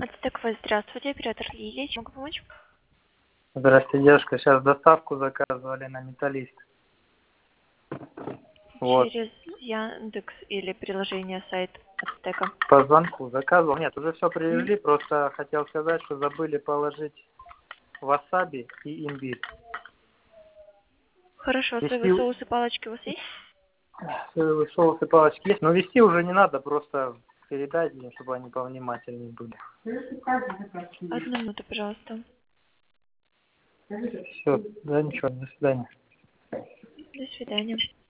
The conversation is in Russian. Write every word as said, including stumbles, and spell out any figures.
Ацтек, вы здравствуйте, оператор Лилия, чем могу помочь? Здравствуйте, девушка. Сейчас доставку заказывали на Металлист. Вот. Через Яндекс или приложение сайт Ацтека? По звонку заказывал. Нет, уже все привезли. Просто хотел сказать, что забыли положить васаби и имбирь. Хорошо, Вести соевые соусы, палочки у вас есть? соевые соусы, палочки есть, но вести уже не надо, просто передать им, чтобы они повнимательнее были. Одну минуту, пожалуйста. Все, да, ничего, до свидания. До свидания.